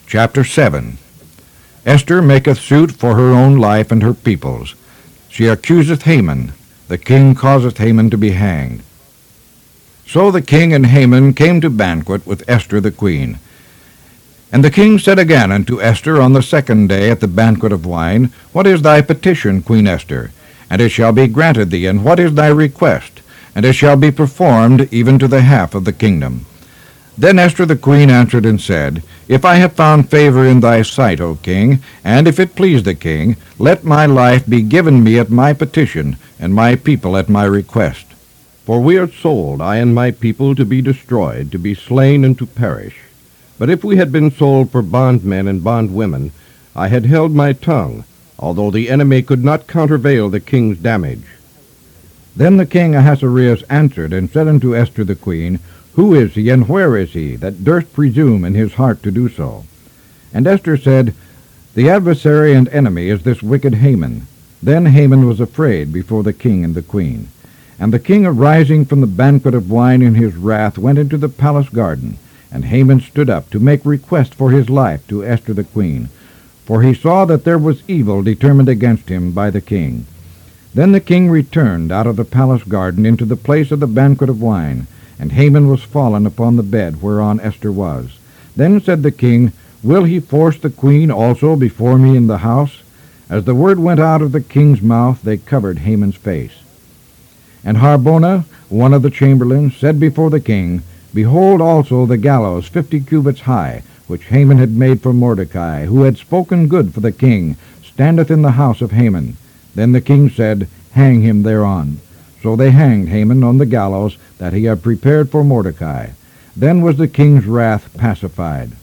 Chapter 7. Esther maketh suit for her own life and her people's. She accuseth Haman. The king causeth Haman to be hanged. So the king and Haman came to banquet with Esther the queen. And the king said again unto Esther on the second day at the banquet of wine, What is thy petition, Queen Esther? And it shall be granted thee. And what is thy request? And it shall be performed even to the half of the kingdom. Then Esther the queen answered and said, If I have found favor in thy sight, O king, and if it please the king, let my life be given me at my petition, and my people at my request. For we are sold, I and my people, to be destroyed, to be slain, and to perish. But if we had been sold for bondmen and bondwomen, I had held my tongue, although the enemy could not countervail the king's damage. Then the king Ahasuerus answered and said unto Esther the queen, Who is he, and where is he, that durst presume in his heart to do so? And Esther said, The adversary and enemy is this wicked Haman. Then Haman was afraid before the king and the queen. And the king, arising from the banquet of wine in his wrath, went into the palace garden. And Haman stood up to make request for his life to Esther the queen, for he saw that there was evil determined against him by the king. Then the king returned out of the palace garden into the place of the banquet of wine, and Haman was fallen upon the bed whereon Esther was. Then said the king, Will he force the queen also before me in the house? As the word went out of the king's mouth, they covered Haman's face. And Harbona, one of the chamberlains, said before the king, Behold also the gallows 50 cubits high, which Haman had made for Mordecai, who had spoken good for the king, standeth in the house of Haman. Then the king said, Hang him thereon. So they hanged Haman on the gallows that he had prepared for Mordecai. Then was the king's wrath pacified.